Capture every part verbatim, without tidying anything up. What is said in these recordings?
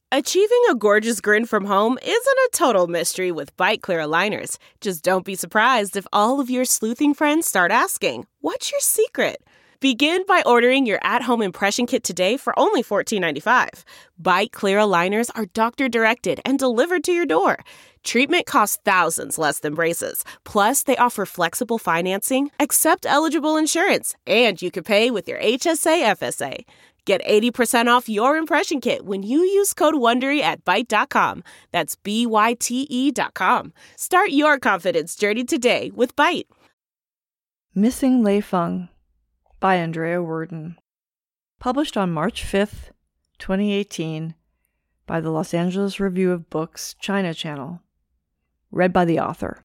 Achieving a gorgeous grin from home isn't a total mystery with Byte Clear aligners. Just don't be surprised if all of your sleuthing friends start asking, "What's your secret?" Begin by ordering your at-home impression kit today for only fourteen ninety-five. Byte Clear aligners are doctor-directed and delivered to your door. Treatment costs thousands less than braces. Plus, they offer flexible financing, accept eligible insurance, and you can pay with your H S A F S A. Get eighty percent off your impression kit when you use code WONDERY at Byte dot com. That's B Y T E dot com. Start your confidence journey today with Byte. Missing Lei Feng by Andrea Worden. Published on March fifth, twenty eighteen by the Los Angeles Review of Books China Channel. Read by the author.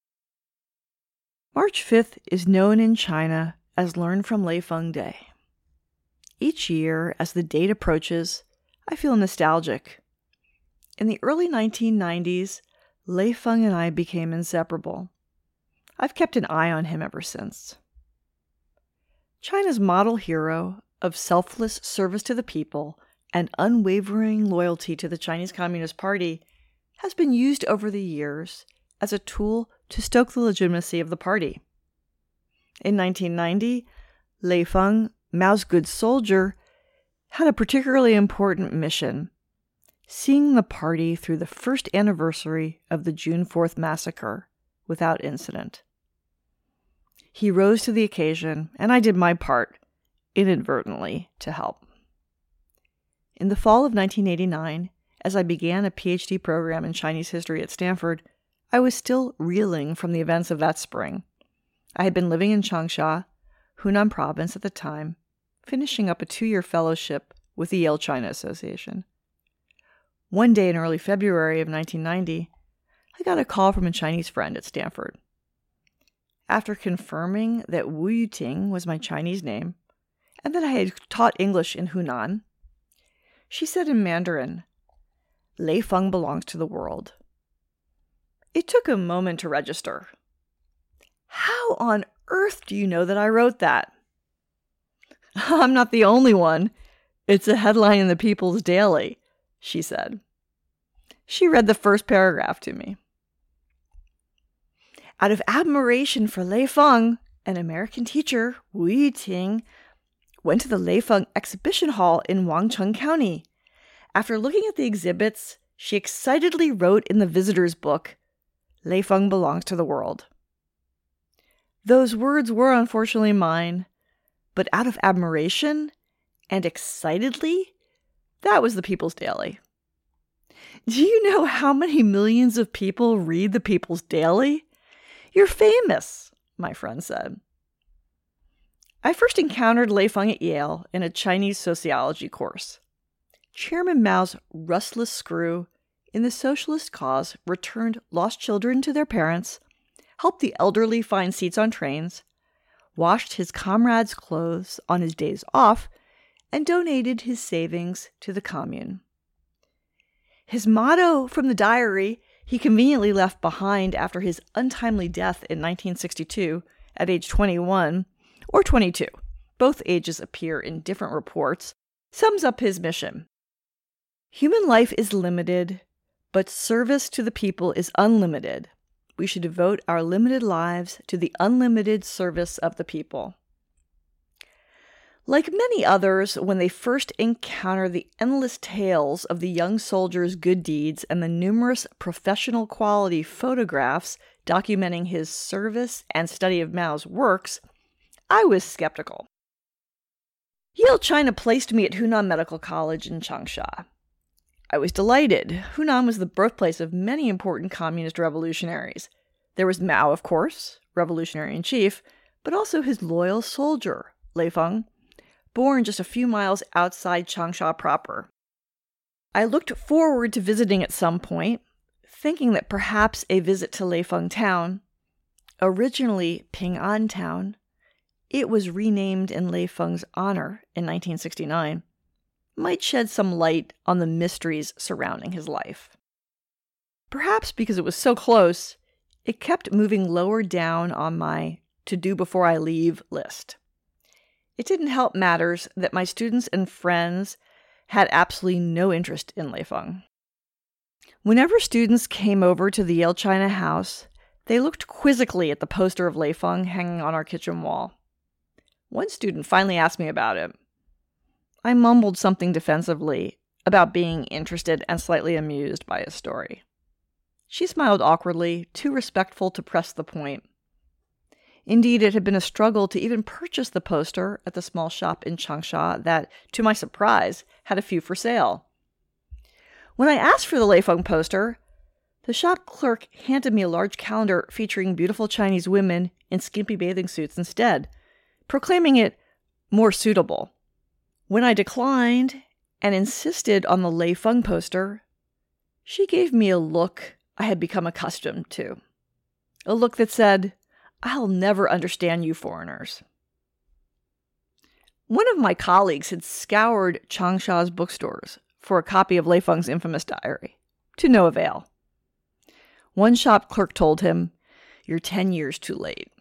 March fifth is known in China as Learn from Lei Feng Day. Each year, as the date approaches, I feel nostalgic. In the early nineteen nineties, Lei Feng and I became inseparable. I've kept an eye on him ever since. China's model hero of selfless service to the people and unwavering loyalty to the Chinese Communist Party has been used over the years as a tool to stoke the legitimacy of the party. In nineteen ninety, Lei Feng, Mao's good soldier, had a particularly important mission, seeing the party through the first anniversary of the June fourth massacre without incident. He rose to the occasion, and I did my part, inadvertently, to help. In the fall of nineteen eighty-nine, as I began a P H D program in Chinese history at Stanford, I was still reeling from the events of that spring. I had been living in Changsha, Hunan province at the time, finishing up a two-year fellowship with the Yale China Association. One day in early February of nineteen ninety, I got a call from a Chinese friend at Stanford. After confirming that Wu Yuting was my Chinese name, and that I had taught English in Hunan, she said in Mandarin, "Lei Feng belongs to the world." It took a moment to register. "How on earth do you know that I wrote that?" "I'm not the only one. It's a headline in the People's Daily," she said. She read the first paragraph to me. Out of admiration for Lei Feng, an American teacher, Wu Yuting, went to the Lei Feng exhibition hall in Wangcheng County. After looking at the exhibits, she excitedly wrote in the visitor's book, "Lei Feng belongs to the world." Those words were unfortunately mine, but out of admiration and excitedly, that was the People's Daily. Do you know how many millions of people read the People's Daily? "You're famous," my friend said. I first encountered Lei Feng at Yale in a Chinese sociology course. Chairman Mao's restless screw in the socialist cause returned lost children to their parents, helped the elderly find seats on trains, washed his comrades' clothes on his days off, and donated his savings to the commune. His motto from the diary he conveniently left behind after his untimely death in nineteen sixty-two at age twenty-one, or twenty-two, both ages appear in different reports, sums up his mission. Human life is limited, but service to the people is unlimited. We should devote our limited lives to the unlimited service of the people. Like many others, when they first encounter the endless tales of the young soldier's good deeds and the numerous professional quality photographs documenting his service and study of Mao's works, I was skeptical. Yale China placed me at Hunan Medical College in Changsha. I was delighted. Hunan was the birthplace of many important communist revolutionaries. There was Mao, of course, revolutionary in chief, but also his loyal soldier, Lei Feng, born just a few miles outside Changsha proper. I looked forward to visiting at some point, thinking that perhaps a visit to Lei Feng Town, originally Ping'an Town, it was renamed in Lei Feng's honor in nineteen sixty-nine, might shed some light on the mysteries surrounding his life. Perhaps because it was so close, it kept moving lower down on my to-do before I leave list. It didn't help matters that my students and friends had absolutely no interest in Lei Feng. Whenever students came over to the Yale China house, they looked quizzically at the poster of Lei Feng hanging on our kitchen wall. One student finally asked me about it. I mumbled something defensively about being interested and slightly amused by his story. She smiled awkwardly, too respectful to press the point. Indeed, it had been a struggle to even purchase the poster at the small shop in Changsha that, to my surprise, had a few for sale. When I asked for the Lei Feng poster, the shop clerk handed me a large calendar featuring beautiful Chinese women in skimpy bathing suits instead, proclaiming it more suitable. When I declined and insisted on the Lei Feng poster, she gave me a look I had become accustomed to. A look that said, "I'll never understand you foreigners." One of my colleagues had scoured Changsha's bookstores for a copy of Lei Feng's infamous diary, to no avail. One shop clerk told him, "You're ten years too late."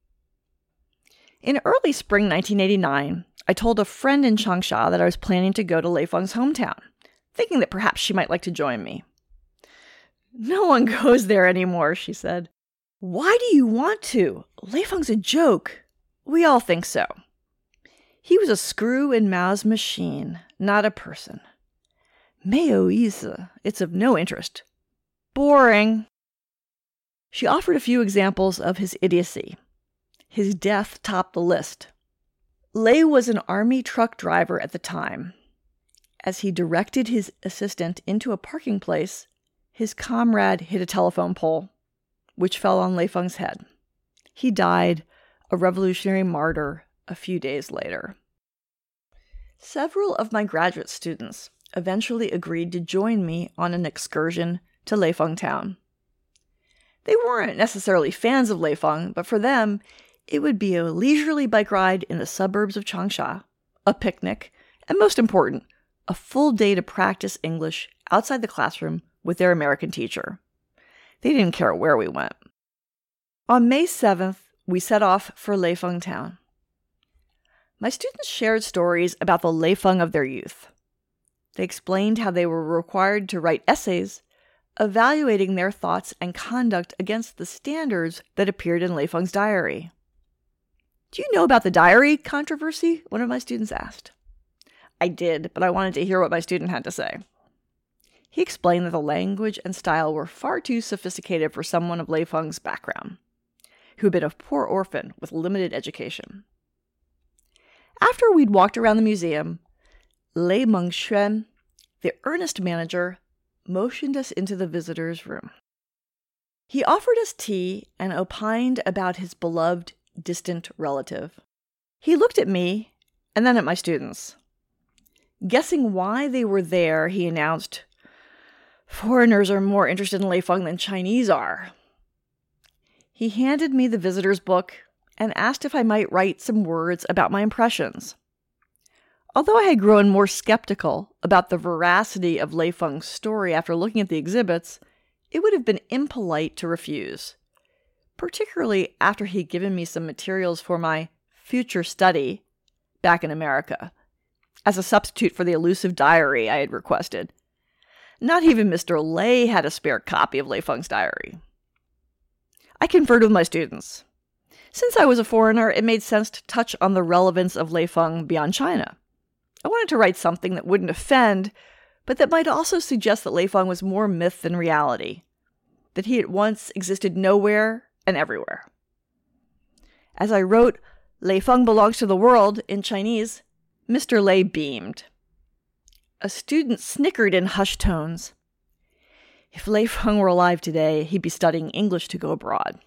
In early spring nineteen eighty-nine, I told a friend in Changsha that I was planning to go to Lei Feng's hometown, thinking that perhaps she might like to join me. "No one goes there anymore," she said. "Why do you want to? Lei Feng's a joke. We all think so. He was a screw in Mao's machine, not a person. 没有意思. It's of no interest. Boring." She offered a few examples of his idiocy. His death topped the list. Lei was an army truck driver at the time. As he directed his assistant into a parking place, his comrade hit a telephone pole, which fell on Lei Feng's head. He died, a revolutionary martyr, a few days later. Several of my graduate students eventually agreed to join me on an excursion to Lei Feng town. They weren't necessarily fans of Lei Feng, but for them, it would be a leisurely bike ride in the suburbs of Changsha, a picnic, and most important, a full day to practice English outside the classroom with their American teacher. They didn't care where we went. On May seventh, we set off for Lei Feng town. My students shared stories about the Lei Feng of their youth. They explained how they were required to write essays evaluating their thoughts and conduct against the standards that appeared in Lei Feng's diary. "Do you know about the diary controversy?" one of my students asked. I did, but I wanted to hear what my student had to say. He explained that the language and style were far too sophisticated for someone of Lei Feng's background, who had been a poor orphan with limited education. After we'd walked around the museum, Lei Mengxuan, the earnest manager, motioned us into the visitors' room. He offered us tea and opined about his beloved distant relative. He looked at me and then at my students. Guessing why they were there, he announced, "Foreigners are more interested in Lei Feng than Chinese are." He handed me the visitor's book and asked if I might write some words about my impressions. Although I had grown more skeptical about the veracity of Lei Feng's story after looking at the exhibits, it would have been impolite to refuse, particularly after he'd given me some materials for my future study back in America, as a substitute for the elusive diary I had requested. Not even Mister Lei had a spare copy of Lei Feng's diary. I conferred with my students. Since I was a foreigner, it made sense to touch on the relevance of Lei Feng beyond China. I wanted to write something that wouldn't offend, but that might also suggest that Lei Feng was more myth than reality, that he at once existed nowhere and everywhere. As I wrote, "Lei Feng belongs to the world" in Chinese, Mister Lei beamed. A student snickered in hushed tones. If Lei Feng were alive today, he'd be studying English to go abroad.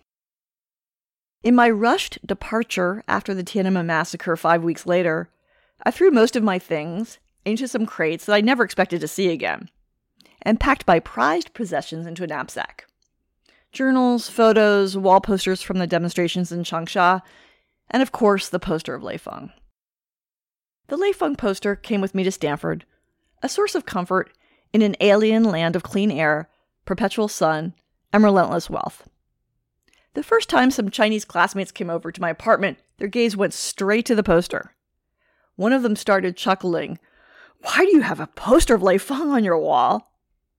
In my rushed departure after the Tiananmen massacre five weeks later, I threw most of my things into some crates that I never expected to see again, and packed my prized possessions into a knapsack. Journals, photos, wall posters from the demonstrations in Changsha, and of course the poster of Lei Feng. The Lei Feng poster came with me to Stanford, a source of comfort in an alien land of clean air, perpetual sun, and relentless wealth. The first time some Chinese classmates came over to my apartment, their gaze went straight to the poster. One of them started chuckling. Why do you have a poster of Lei Feng on your wall?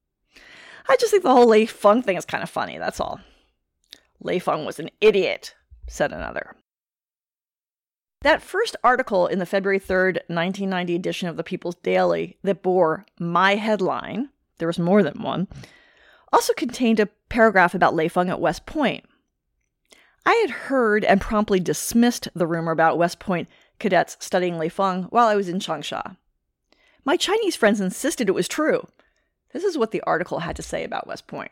I just think the whole Lei Feng thing is kind of funny, that's all. Lei Feng was an idiot, said another. That first article in the February third, nineteen ninety edition of the People's Daily that bore my headline, there was more than one, also contained a paragraph about Lei Feng at West Point. I had heard and promptly dismissed the rumor about West Point cadets studying Lei Feng while I was in Changsha. My Chinese friends insisted it was true. This is what the article had to say about West Point.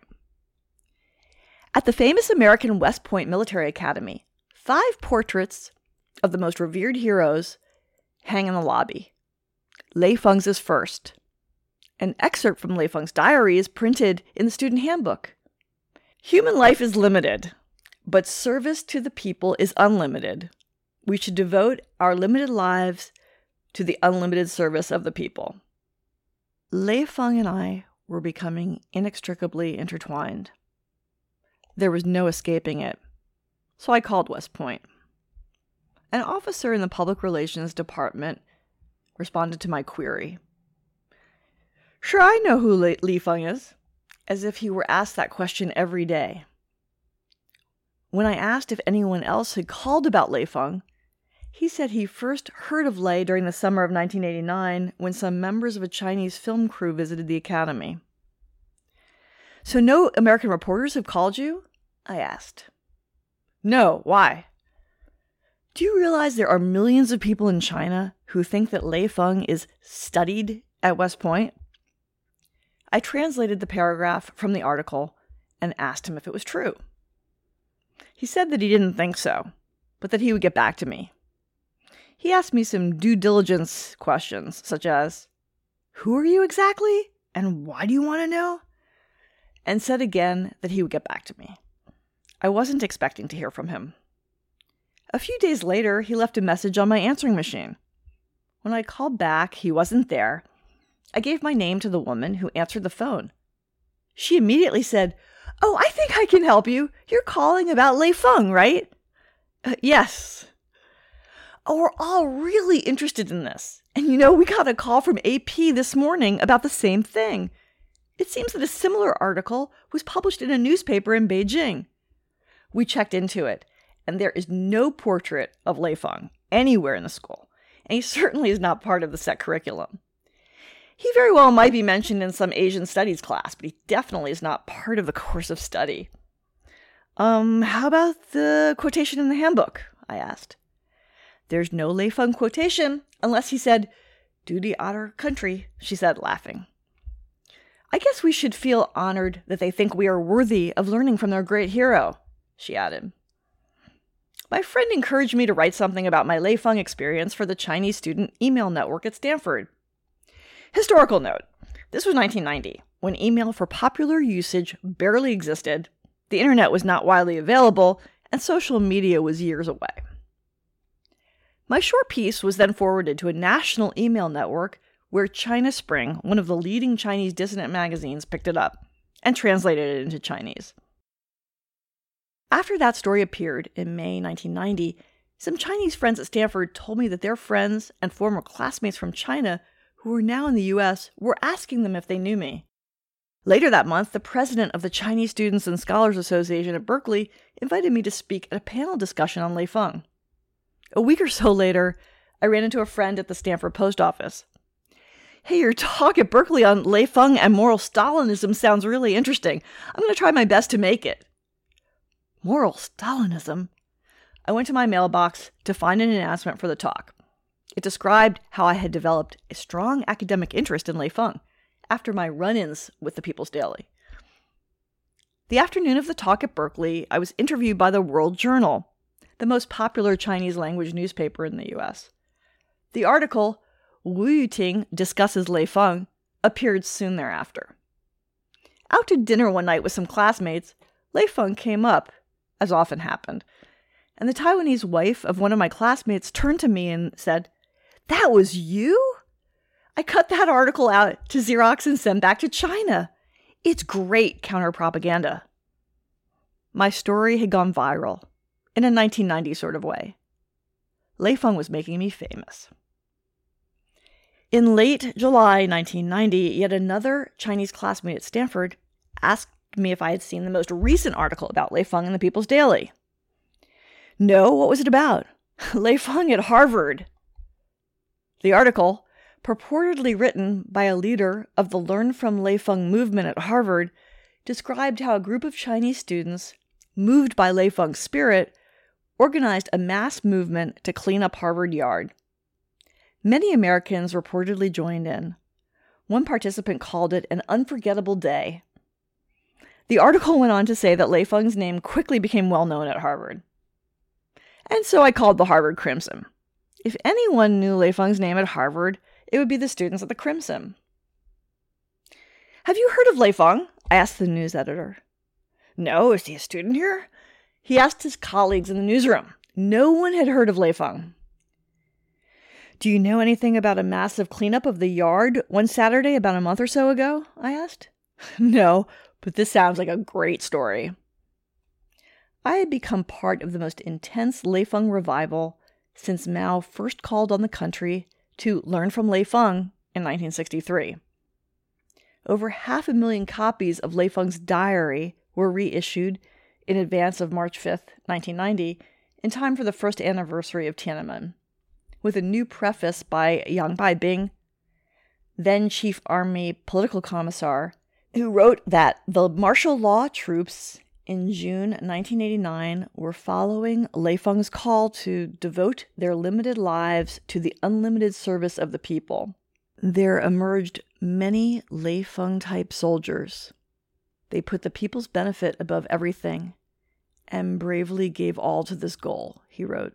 At the famous American West Point Military Academy, five portraits of the most revered heroes hang in the lobby. Lei Feng's is first. An excerpt from Lei Feng's diary is printed in the student handbook. Human life is limited, but service to the people is unlimited. We should devote our limited lives to the unlimited service of the people. Lei Feng and I were becoming inextricably intertwined. There was no escaping it, so I called West Point. An officer in the public relations department responded to my query. Sure, I know who Lei, Lei Feng is, as if he were asked that question every day. When I asked if anyone else had called about Lei Feng, he said he first heard of Lei during the summer of nineteen eighty-nine when some members of a Chinese film crew visited the academy. So no American reporters have called you? I asked. No, why? Do you realize there are millions of people in China who think that Lei Feng is studied at West Point? I translated the paragraph from the article and asked him if it was true. He said that he didn't think so, but that he would get back to me. He asked me some due diligence questions, such as, who are you exactly, and why do you want to know? And said again that he would get back to me. I wasn't expecting to hear from him. A few days later, he left a message on my answering machine. When I called back, he wasn't there. I gave my name to the woman who answered the phone. She immediately said, Oh, I think I can help you. You're calling about Lei Feng, right? Uh, yes. Oh, we're all really interested in this. And you know, we got a call from A P this morning about the same thing. It seems that a similar article was published in a newspaper in Beijing. We checked into it, and there is no portrait of Lei Feng anywhere in the school, and he certainly is not part of the set curriculum. He very well might be mentioned in some Asian studies class, but he definitely is not part of the course of study. Um, how about the quotation in the handbook? I asked. There's no Lei Feng quotation, unless he said, duty honor country, she said, laughing. I guess we should feel honored that they think we are worthy of learning from their great hero, she added. My friend encouraged me to write something about my Lei Feng experience for the Chinese student email network at Stanford. Historical note. This was nineteen ninety, when email for popular usage barely existed, the internet was not widely available, and social media was years away. My short piece was then forwarded to a national email network where China Spring, one of the leading Chinese dissident magazines, picked it up and translated it into Chinese. After that story appeared in May nineteen ninety, some Chinese friends at Stanford told me that their friends and former classmates from China who were now in the U S were asking them if they knew me. Later that month, the president of the Chinese Students and Scholars Association at Berkeley invited me to speak at a panel discussion on Lei Feng. A week or so later, I ran into a friend at the Stanford post office. Hey, your talk at Berkeley on Lei Feng and moral Stalinism sounds really interesting. I'm going to try my best to make it. Moral Stalinism? I went to my mailbox to find an announcement for the talk. It described how I had developed a strong academic interest in Lei Feng after my run-ins with the People's Daily. The afternoon of the talk at Berkeley, I was interviewed by the World Journal, the most popular Chinese language newspaper in the U S. The article, Wu Yuting discusses Lei Feng, appeared soon thereafter. Out to dinner one night with some classmates, Lei Feng came up, as often happened, and the Taiwanese wife of one of my classmates turned to me and said, That was you? I cut that article out to Xerox and sent back to China. It's great counter-propaganda. My story had gone viral, in a nineteen ninety sort of way. Lei Feng was making me famous. In late July nineteen ninety, yet another Chinese classmate at Stanford asked me if I had seen the most recent article about Lei Feng in the People's Daily. No, what was it about? Lei Feng at Harvard. The article, purportedly written by a leader of the Learn from Lei Feng movement at Harvard, described how a group of Chinese students, moved by Lei Feng's spirit, organized a mass movement to clean up Harvard Yard. Many Americans reportedly joined in. One participant called it an unforgettable day. The article went on to say that Lei Feng's name quickly became well known at Harvard. And so I called the Harvard Crimson. If anyone knew Lei Feng's name at Harvard, it would be the students at the Crimson. Have you heard of Lei Feng? I asked the news editor. No, is he a student here? He asked his colleagues in the newsroom. No one had heard of Lei Feng. Do you know anything about a massive cleanup of the yard one Saturday about a month or so ago? I asked. No, but this sounds like a great story. I had become part of the most intense Lei Feng revival since Mao first called on the country to learn from Lei Feng in nineteen sixty-three. Over half a million copies of Lei Feng's diary were reissued in advance of March fifth, nineteen ninety, in time for the first anniversary of Tiananmen, with a new preface by Yang Baibing, then Chief Army Political Commissar, who wrote that the martial law troops in June nineteen eighty-nine were following Lei Feng's call to devote their limited lives to the unlimited service of the people. There emerged many Lei Feng-type soldiers. They put the people's benefit above everything and bravely gave all to this goal, he wrote.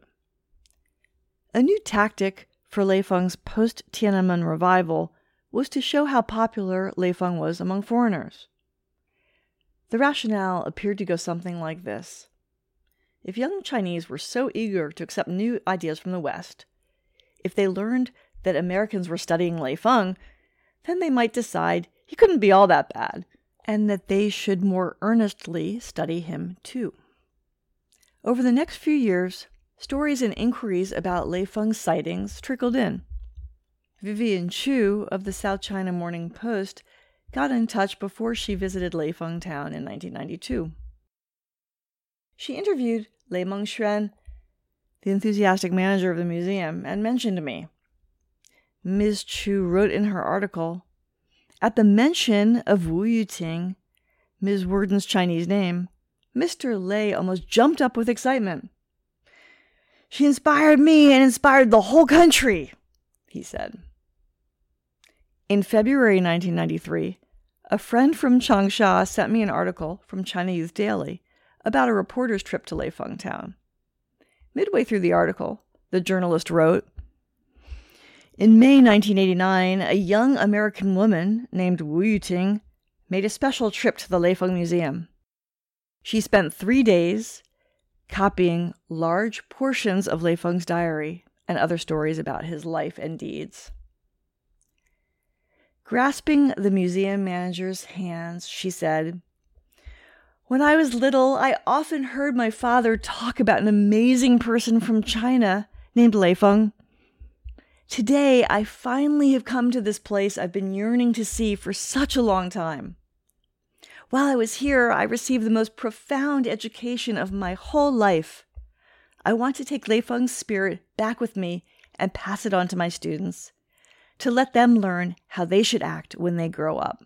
A new tactic for Lei Feng's post-Tiananmen revival was to show how popular Lei Feng was among foreigners. The rationale appeared to go something like this. If young Chinese were so eager to accept new ideas from the West, if they learned that Americans were studying Lei Feng, then they might decide he couldn't be all that bad, and that they should more earnestly study him too. Over the next few years, stories and inquiries about Lei Feng's sightings trickled in. Vivian Chu of the South China Morning Post got in touch before she visited Lei Feng Town in nineteen ninety-two. She interviewed Lei Mengxuan, the enthusiastic manager of the museum, and mentioned me. Miz Chu wrote in her article, at the mention of Wu Yuting, Miz Worden's Chinese name, Mister Lei almost jumped up with excitement. She inspired me and inspired the whole country, he said. In February nineteen ninety-three, a friend from Changsha sent me an article from China Youth Daily about a reporter's trip to Lei Feng Town. Midway through the article, the journalist wrote, in May nineteen eighty-nine, a young American woman named Wu Yuting made a special trip to the Lei Feng Museum. She spent three days copying large portions of Lei Feng's diary and other stories about his life and deeds. Grasping the museum manager's hands, she said, when I was little, I often heard my father talk about an amazing person from China named Lei Feng. Today, I finally have come to this place I've been yearning to see for such a long time. While I was here, I received the most profound education of my whole life. I want to take Lei Feng's spirit back with me and pass it on to my students, to let them learn how they should act when they grow up.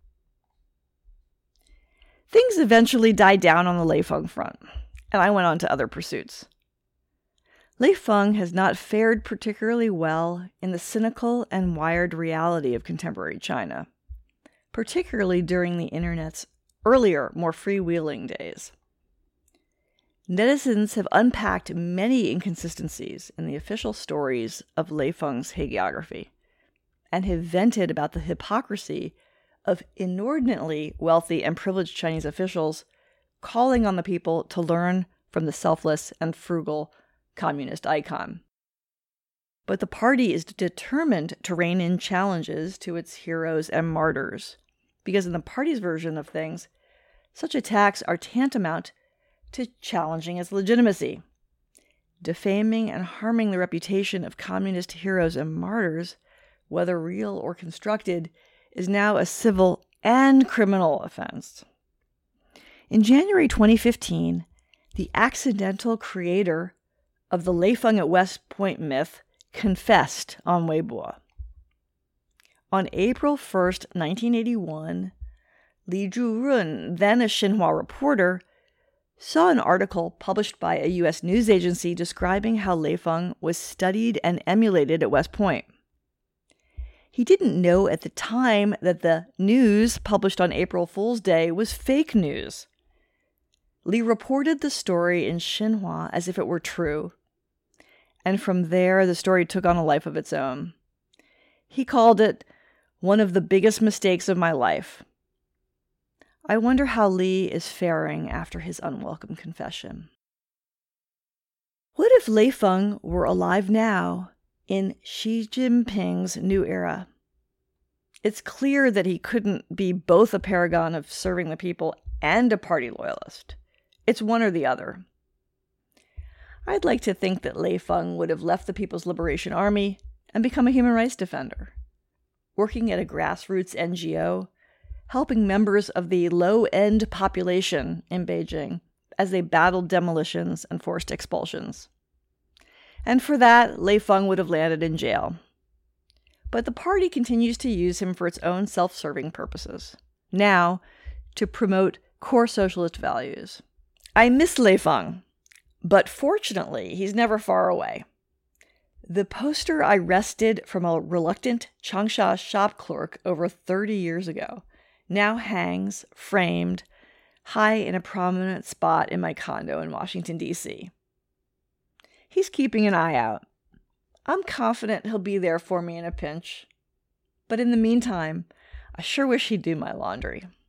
Things eventually died down on the Lei Feng front, and I went on to other pursuits. Lei Feng has not fared particularly well in the cynical and wired reality of contemporary China, particularly during the Internet's earlier, more freewheeling days. Netizens have unpacked many inconsistencies in the official stories of Lei Feng's hagiography, and have vented about the hypocrisy of inordinately wealthy and privileged Chinese officials calling on the people to learn from the selfless and frugal communist icon. But the party is determined to rein in challenges to its heroes and martyrs, because in the party's version of things, such attacks are tantamount to challenging its legitimacy. Defaming and harming the reputation of communist heroes and martyrs whether real or constructed, is now a civil and criminal offense. In January twenty fifteen, the accidental creator of the Lei Feng at West Point myth confessed on Weibo. On April first, nineteen eighty-one, Li Zhurun, then a Xinhua reporter, saw an article published by a U S news agency describing how Lei Feng was studied and emulated at West Point. He didn't know at the time that the news published on April Fool's Day was fake news. Li reported the story in Xinhua as if it were true, and from there the story took on a life of its own. He called it one of the biggest mistakes of my life. I wonder how Li is faring after his unwelcome confession. What if Lei Feng were alive now in Xi Jinping's new era? It's clear that he couldn't be both a paragon of serving the people and a party loyalist. It's one or the other. I'd like to think that Lei Feng would have left the People's Liberation Army and become a human rights defender, working at a grassroots N G O, helping members of the low-end population in Beijing as they battled demolitions and forced expulsions. And for that, Lei Feng would have landed in jail. But the party continues to use him for its own self-serving purposes, now to promote core socialist values. I miss Lei Feng, but fortunately, he's never far away. The poster I wrested from a reluctant Changsha shop clerk over thirty years ago now hangs, framed, high in a prominent spot in my condo in Washington, D C He's keeping an eye out. I'm confident he'll be there for me in a pinch. But in the meantime, I sure wish he'd do my laundry.